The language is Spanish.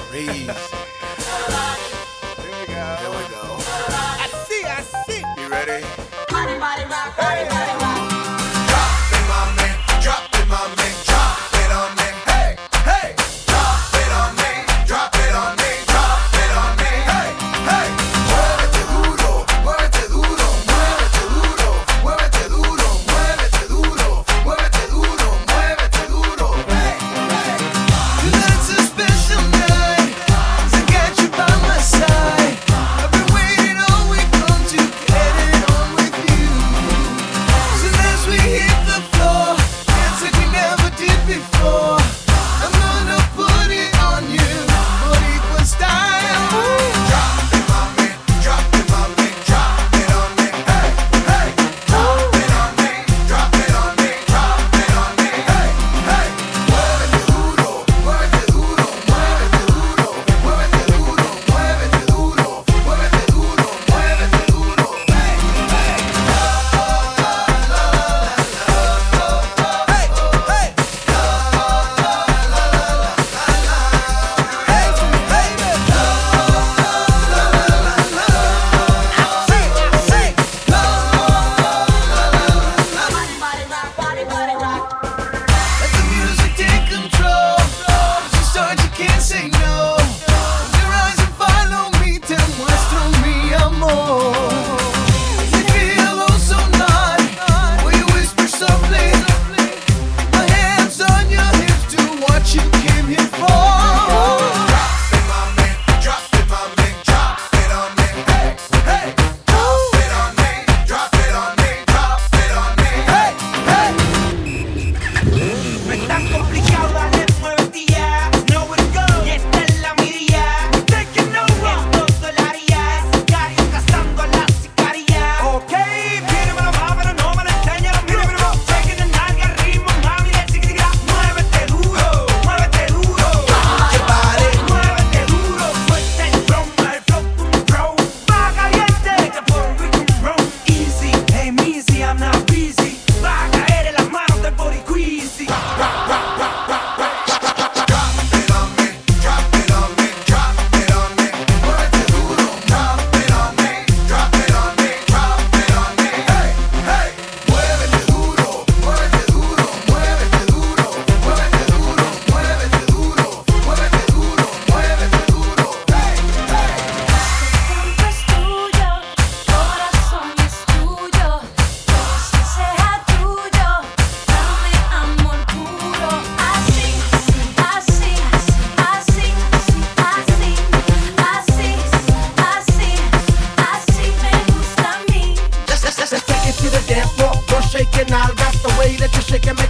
Crazy. Here we go. I see. You ready? Body rock, body rock. Drop it, my man. Drop it, my man. Drop it on me. Hey, hey. Drop it on me. Drop it on me. Drop it on me. Hey, hey. Muévete duro, muévete duro, muévete duro, muévete duro, muévete duro, muévete duro, muévete duro. Hey, hey. Tonight's a special night. I got you by my side. I've been waiting all week long to get it on with you. So as we hit the floor, dance like we never did before. I'm gonna put it on you, but equal style. Drop it, my man. Drop it, my man. Drop it on me. Hey, hey. Drop it on me. Drop it on me. Drop it on me. Hey, hey. Muévete duro, muévete duro, muévete duro, muévete duro, muévete duro, muévete duro, muévete duro. Hey, hey. Body rock. Let the music take control. It's a start, you can't say no. Close your eyes and follow me. Te muestro mi amor. You feel oh so naughty. Will you whisper softly? My hands on your hips to what you came here for. Drop it, my man. Drop it, my man. Drop it on me. Hey, hey. Drop it on me. Drop it on me. Drop it on me. Hey, hey. No es tan complicado, dale, muévete ya. Know it go. Y esta es la mirilla. Take it over. En todo el área. Sicario cazando a la sicaria. Ok, pídemelo más, pero no me lo enseñes. Míremelo, chequen el nalga, ritmo, mami, del siquiera. Muévete duro, muévete duro. Muévete duro. Suelta el flow, un pro. Va caliente, te pongo y con ron. Easy, hey, easy, I'm not busy. Va a caer en las manos del body queasy. Drop it on me. Drop it on me. Drop it on me. Muévete duro. Drop it on me. Drop it on me. Drop it on me. Hey, hey. Muévete duro. Muévete duro. Muévete duro. Muévete duro. Muévete duro. Muévete duro. Muévete duro. Hey, hey. Tiempo es tuyo, corazón es tuyo, que sea tuyo, dame amor puro, así, así, así, así, así, así, así me gusta a mí. Let's take it to the dance floor. Go shake your nalgas the way that you shake it.